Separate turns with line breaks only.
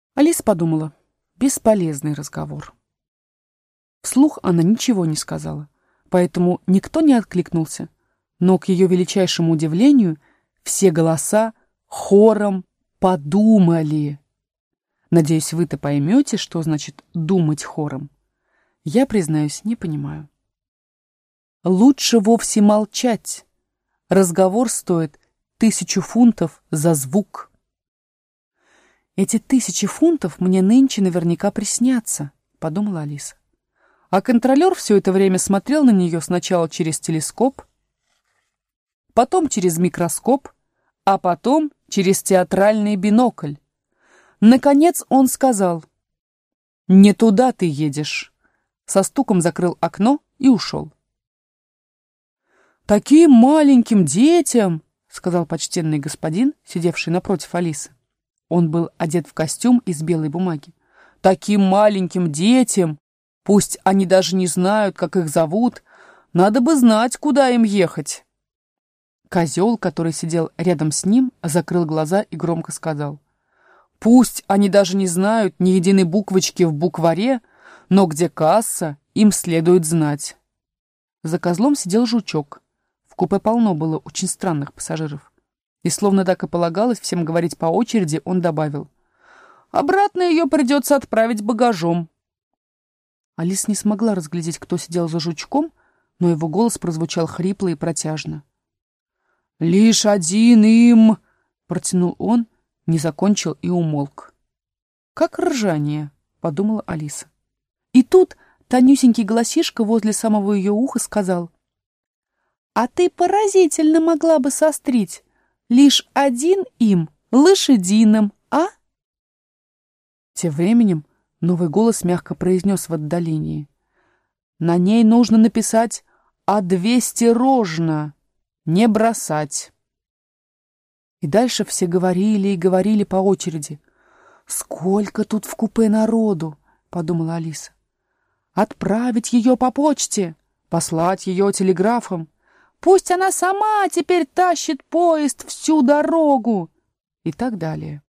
Алиса подумала, бесполезный разговор. Вслух она ничего не сказала, поэтому никто не откликнулся, но, к ее величайшему удивлению, все голоса хором подумали. Надеюсь, вы-то поймете, что значит «думать хором». Я, признаюсь, не понимаю. Лучше вовсе молчать. Разговор стоит 1000 фунтов за звук. Эти 1000 фунтов мне нынче наверняка приснятся, подумала Алиса. А контролер все это время смотрел на нее сначала через телескоп, потом через микроскоп, а потом через театральный бинокль. Наконец он сказал: «Не туда ты едешь». Со стуком закрыл окно и ушел. «Таким маленьким детям», — сказал почтенный господин, сидевший напротив Алисы. Он был одет в костюм из белой бумаги. «Таким маленьким детям, пусть они даже не знают, как их зовут, надо бы знать, куда им ехать». Козел, который сидел рядом с ним, закрыл глаза и громко сказал: «Пусть они даже не знают ни единой буквочки в букваре, но где касса, им следует знать». За козлом сидел жучок. В купе полно было очень странных пассажиров. И словно так и полагалось всем говорить по очереди, он добавил: «Обратно ее придется отправить багажом». Алиса не смогла разглядеть, кто сидел за жучком, но его голос прозвучал хрипло и протяжно. «Лишь один им!» — протянул он, не закончил и умолк. «Как ржание», — подумала Алиса. И тут тонюсенький голосишка возле самого ее уха сказал: «А ты поразительно могла бы сострить. Лишь один им лошадиным, а?» Тем временем новый голос мягко произнес в отдалении: «На ней нужно написать «А 200 рожна, не бросать». И дальше все говорили и говорили по очереди. «Сколько тут в купе народу!» — подумала Алиса. «Отправить ее по почте, послать ее телеграфом. Пусть она сама теперь тащит поезд всю дорогу!» И так далее.